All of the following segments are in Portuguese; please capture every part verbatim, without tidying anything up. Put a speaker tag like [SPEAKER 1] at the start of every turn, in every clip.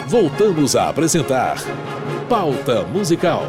[SPEAKER 1] Voltamos a apresentar Pauta Musical.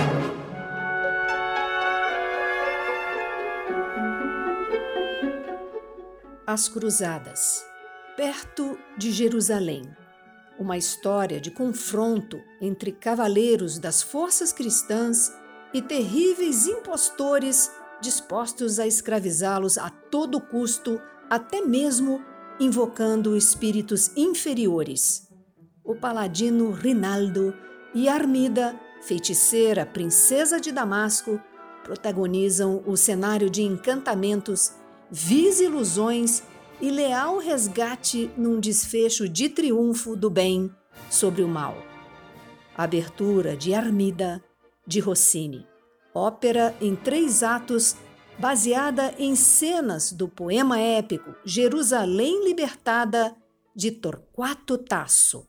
[SPEAKER 2] As Cruzadas, perto de Jerusalém. Uma história de confronto entre cavaleiros das forças cristãs e terríveis impostores dispostos a escravizá-los a todo custo, até mesmo invocando espíritos inferiores. O paladino Rinaldo e Armida, feiticeira princesa de Damasco, protagonizam o cenário de encantamentos, vis ilusões e leal resgate num desfecho de triunfo do bem sobre o mal. Abertura de Armida, de Rossini. Ópera em três atos, baseada em cenas do poema épico Jerusalém Libertada, de Torquato Tasso.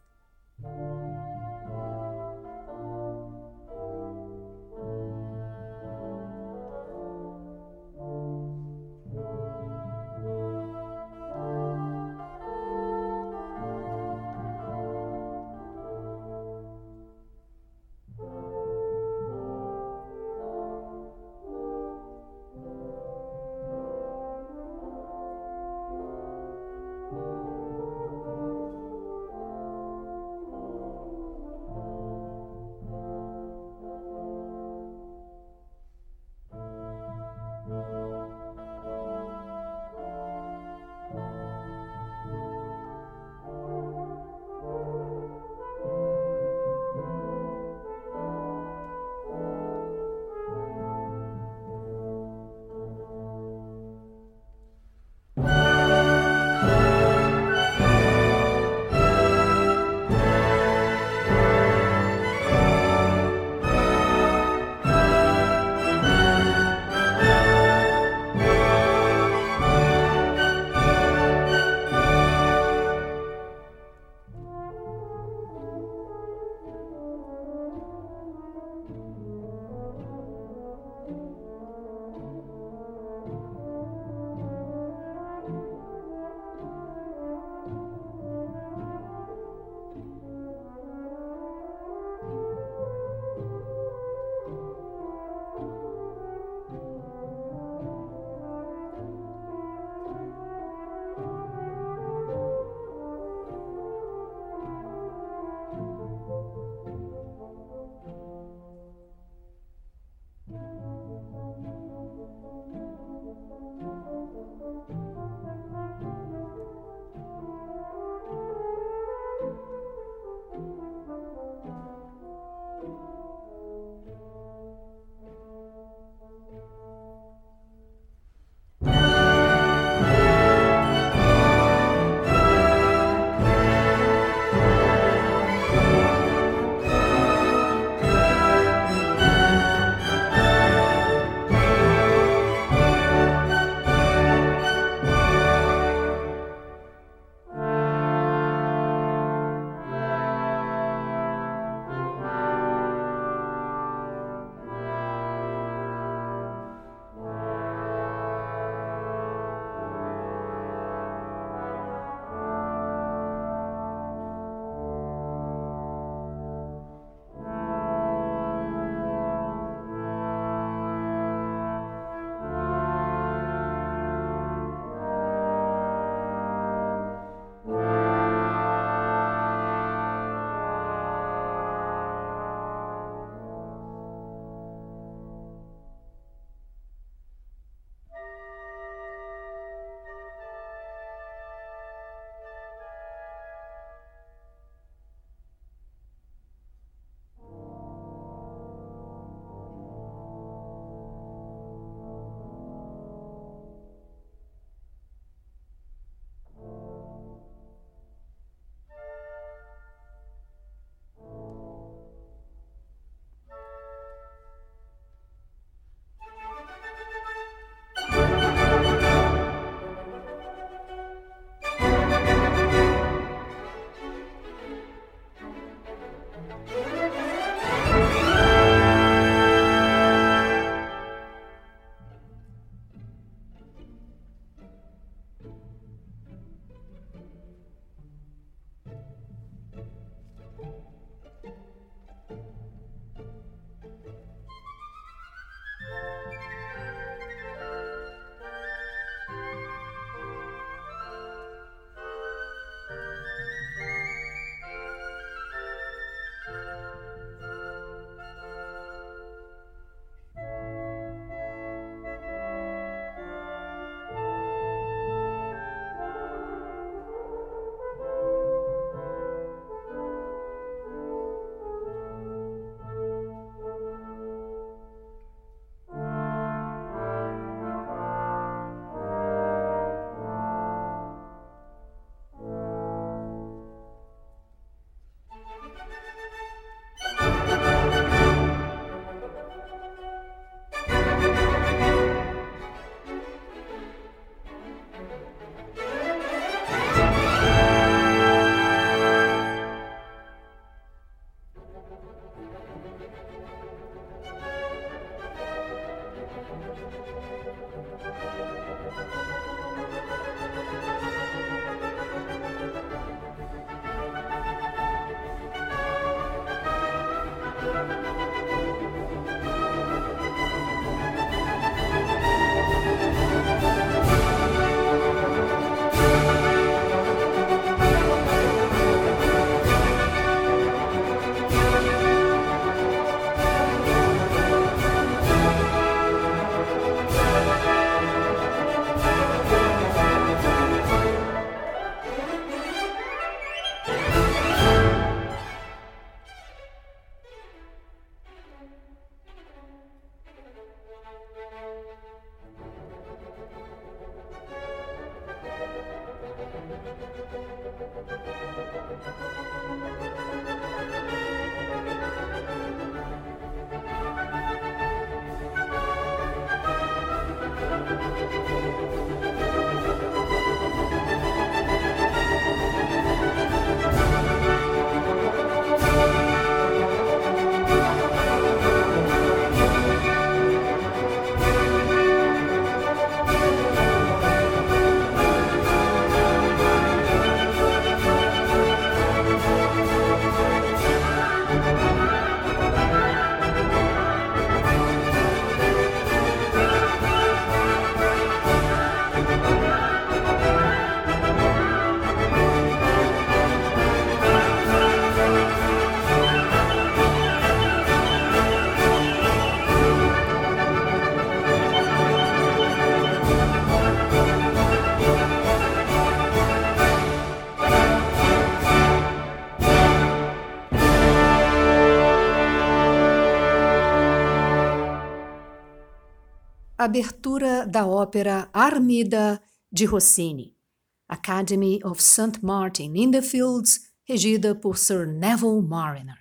[SPEAKER 2] abertura da ópera Armida de Rossini, Academy of Saint Martin in the Fields, regida por Sir Neville Marriner.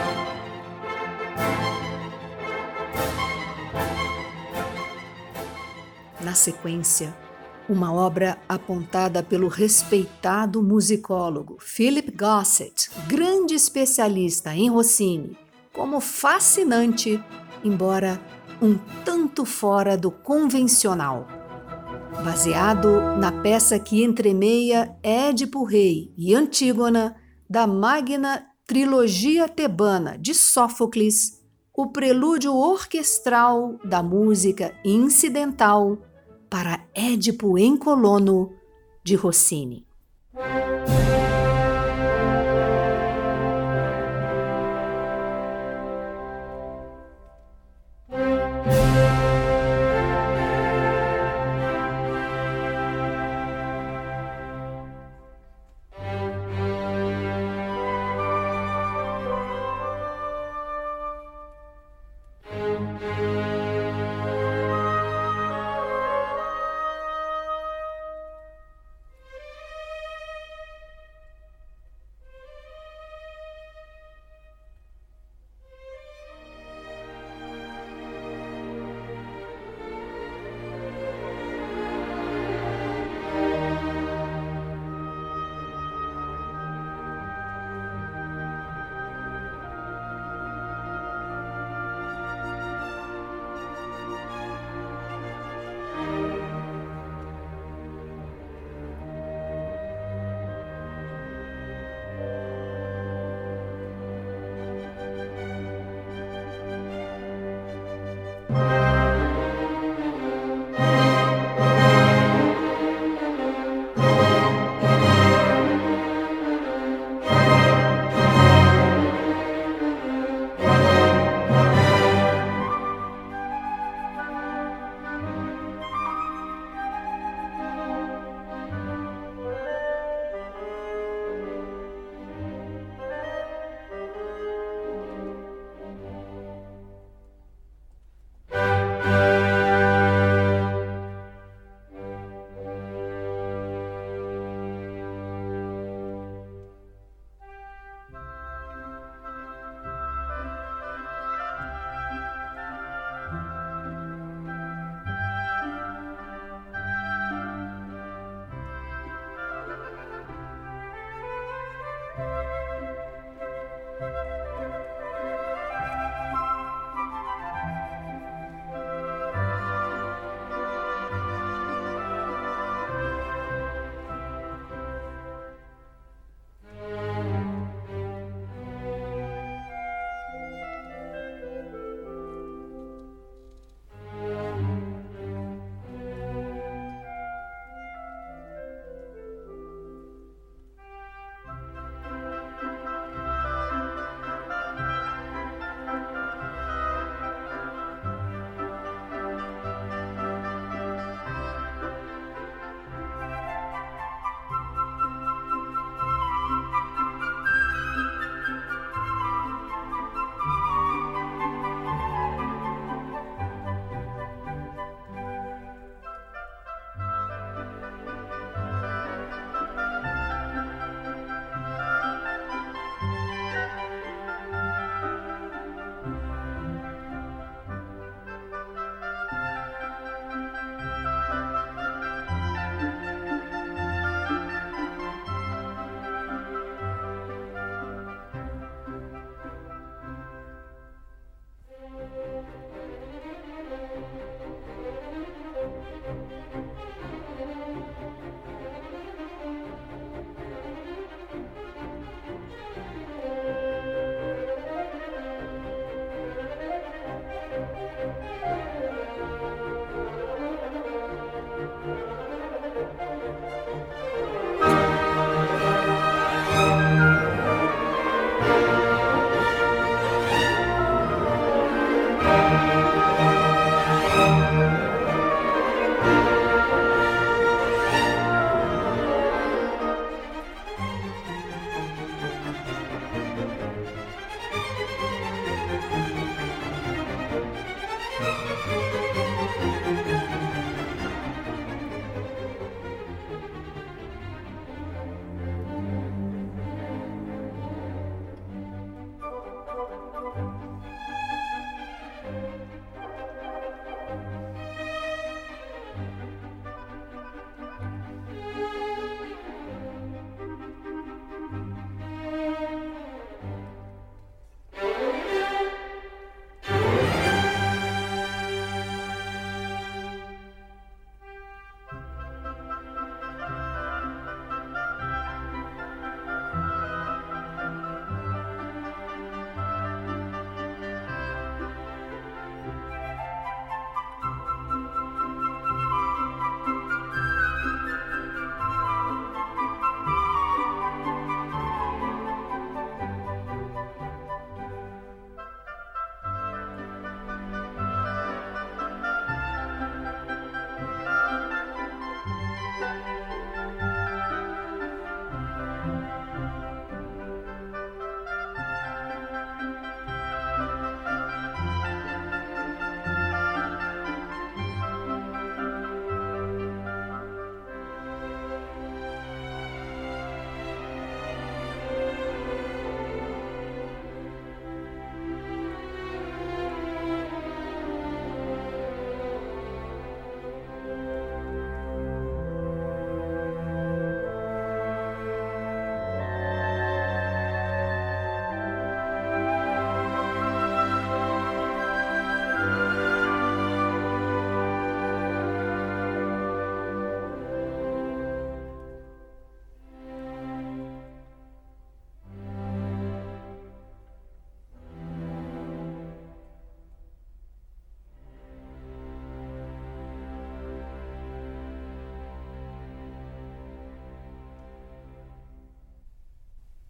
[SPEAKER 2] Na sequência, uma obra apontada pelo respeitado musicólogo Philip Gossett, grande especialista em Rossini, como fascinante, embora um tanto fora do convencional. Baseado na peça que entremeia Édipo Rei e Antígona da magna trilogia tebana de Sófocles, o prelúdio orquestral da música incidental para Édipo em Colono, de Rossini.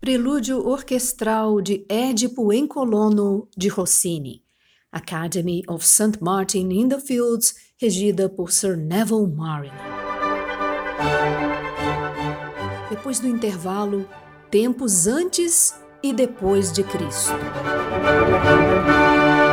[SPEAKER 2] Prelúdio orquestral de Édipo em Colono, de Rossini. Academy of Saint Martin in the Fields, regida por Sir Neville Marriner. Depois do intervalo, tempos antes e depois de Cristo.